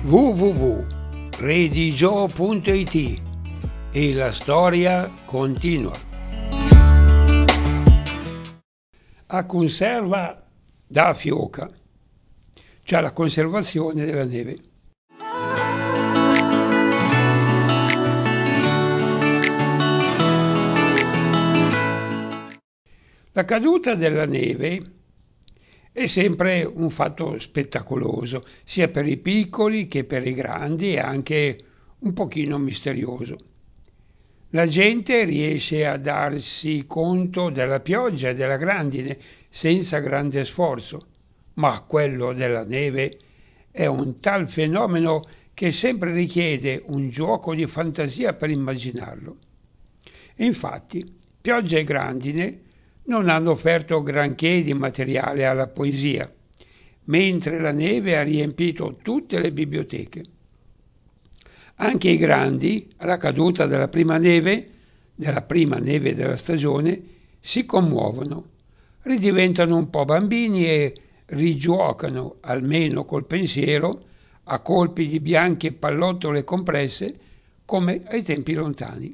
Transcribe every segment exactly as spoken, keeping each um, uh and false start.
w w w punto redigio punto it e la storia continua. A conserva da fioca, cioè la conservazione della neve. La caduta della neve è sempre un fatto spettacoloso, sia per i piccoli che per i grandi, e anche un pochino misterioso. La gente riesce a darsi conto della pioggia e della grandine senza grande sforzo, ma quello della neve è un tal fenomeno che sempre richiede un gioco di fantasia per immaginarlo. E infatti, pioggia e grandine non hanno offerto granché di materiale alla poesia, mentre la neve ha riempito tutte le biblioteche. Anche i grandi, alla caduta della prima neve, della prima neve della stagione, si commuovono, ridiventano un po' bambini e rigiuocano, almeno col pensiero, a colpi di bianche pallottole compresse, come ai tempi lontani.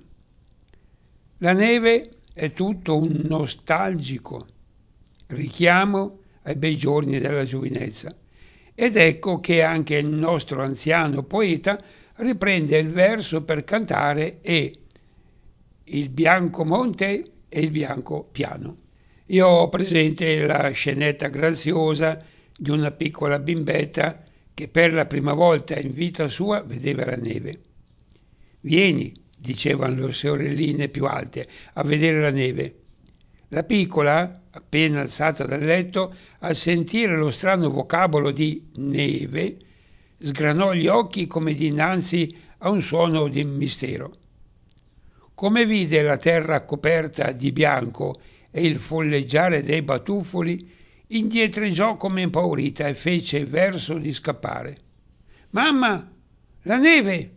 La neve è tutto un nostalgico richiamo ai bei giorni della giovinezza, ed ecco che anche il nostro anziano poeta riprende il verso per cantare e il bianco monte e il bianco piano. Io ho presente la scenetta graziosa di una piccola bimbetta che per la prima volta in vita sua vedeva la neve. Vieni, dicevano le sorelline più alte, a vedere la neve. La piccola, appena alzata dal letto, al sentire lo strano vocabolo di neve, sgranò gli occhi come dinanzi a un suono di mistero. Come vide la terra coperta di bianco e il folleggiare dei batuffoli, indietreggiò come impaurita e fece verso di scappare. «Mamma, la neve!»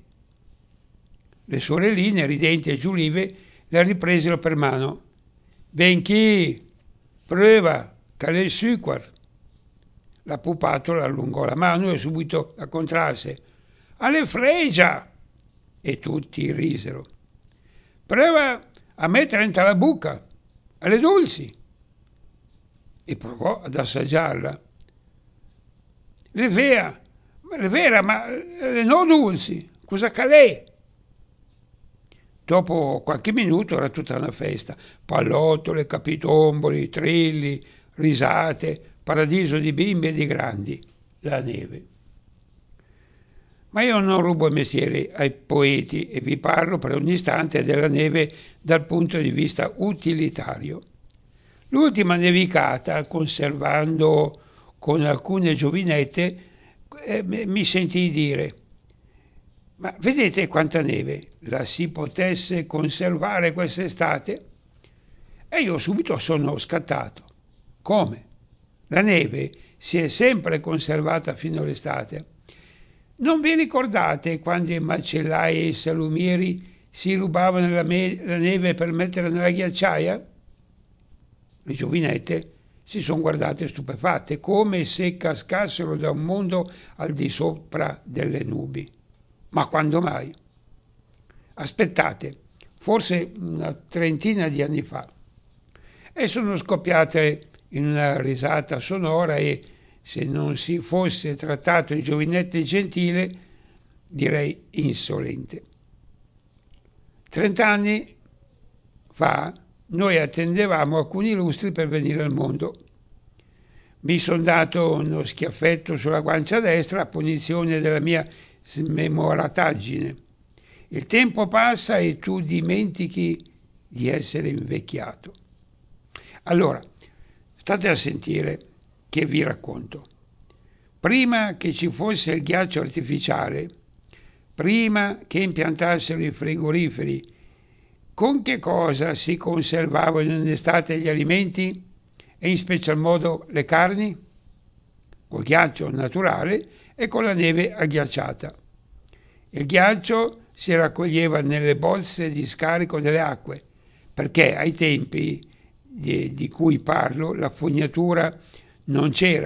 Le sorelline, ridenti e giulive, la ripresero per mano. «Benchì, prova, che l'è suquar!» La pupattola allungò la mano e subito la contrasse. «Alle fregia!» E tutti risero. «Prova a mettere in la buca, alle dolci!» E provò ad assaggiarla. «Le vera, le vera, ma le no dolci, cosa calè?» Dopo qualche minuto era tutta una festa, pallottole, capitomboli, trilli, risate, paradiso di bimbi e di grandi, la neve. Ma io non rubo il mestiere ai poeti e vi parlo per un istante della neve dal punto di vista utilitario. L'ultima nevicata, conservando con alcune giovinette, eh, mi sentii dire: «Ma vedete quanta neve? La si potesse conservare quest'estate?» E io subito sono scattato. Come? La neve si è sempre conservata fino all'estate. Non vi ricordate quando i macellai e i salumieri si rubavano la, me- la neve per metterla nella ghiacciaia? Le giovinette si sono guardate stupefatte, come se cascassero da un mondo al di sopra delle nubi. Ma quando mai? Aspettate, forse una trentina di anni fa. E sono scoppiate in una risata sonora e, se non si fosse trattato di giovinette gentile, direi insolente. Trent'anni fa noi attendevamo alcuni lustri per venire al mondo. Mi sono dato uno schiaffetto sulla guancia destra a punizione della mia smemorataggine. Il tempo passa e tu dimentichi di essere invecchiato. Allora, state a sentire che vi racconto. Prima che ci fosse il ghiaccio artificiale, prima che impiantassero i frigoriferi, con che cosa si conservavano in estate gli alimenti e in special modo le carni? Col ghiaccio naturale e con la neve agghiacciata. Il ghiaccio si raccoglieva nelle bozze di scarico delle acque, perché ai tempi di, di cui parlo la fognatura non c'era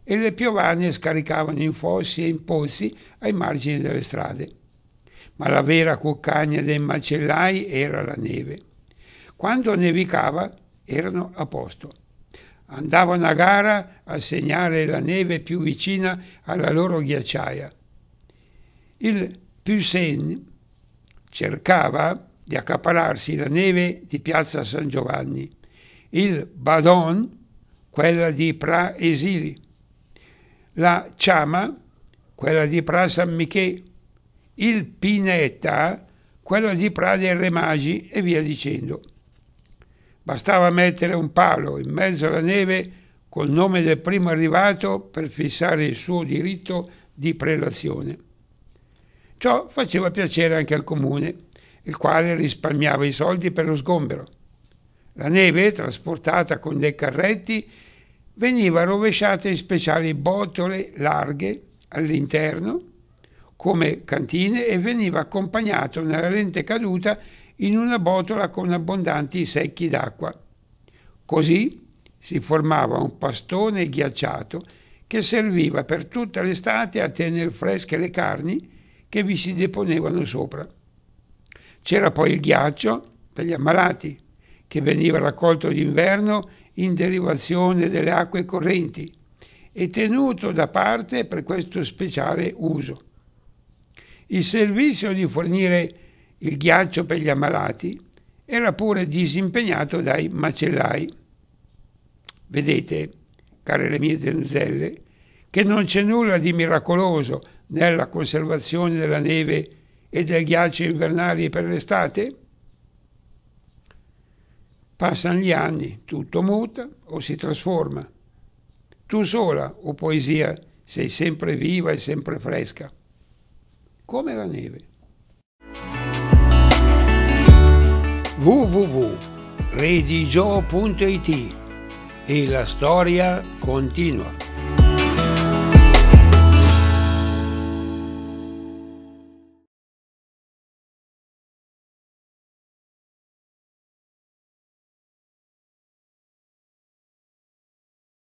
e le piovane scaricavano in fossi e in pozzi ai margini delle strade. Ma la vera cuccagna dei macellai era la neve. Quando nevicava erano a posto. Andavano a gara a segnare la neve più vicina alla loro ghiacciaia. Il Poussin cercava di accaparrarsi la neve di Piazza San Giovanni, il Badon quella di Pra Esili, la Chama quella di Pra San Michè, il Pineta quella di Pra dei Re Magi e via dicendo. Bastava mettere un palo in mezzo alla neve col nome del primo arrivato per fissare il suo diritto di prelazione. Ciò faceva piacere anche al comune, il quale risparmiava i soldi per lo sgombero. La neve, trasportata con dei carretti, veniva rovesciata in speciali botole larghe all'interno, come cantine, e veniva accompagnato nella lente caduta in una botola con abbondanti secchi d'acqua. Così si formava un pastone ghiacciato che serviva per tutta l'estate a tenere fresche le carni che vi si deponevano sopra. C'era poi il ghiaccio per gli ammalati, che veniva raccolto d'inverno in derivazione delle acque correnti e tenuto da parte per questo speciale uso. Il servizio di fornire il ghiaccio per gli ammalati era pure disimpegnato dai macellai. Vedete, care le mie donzelle, che non c'è nulla di miracoloso nella conservazione della neve e del ghiaccio invernali per l'estate? Passano gli anni, tutto muta o si trasforma. Tu sola, o poesia, sei sempre viva e sempre fresca, come la neve. w w w punto redigio punto it E la storia continua.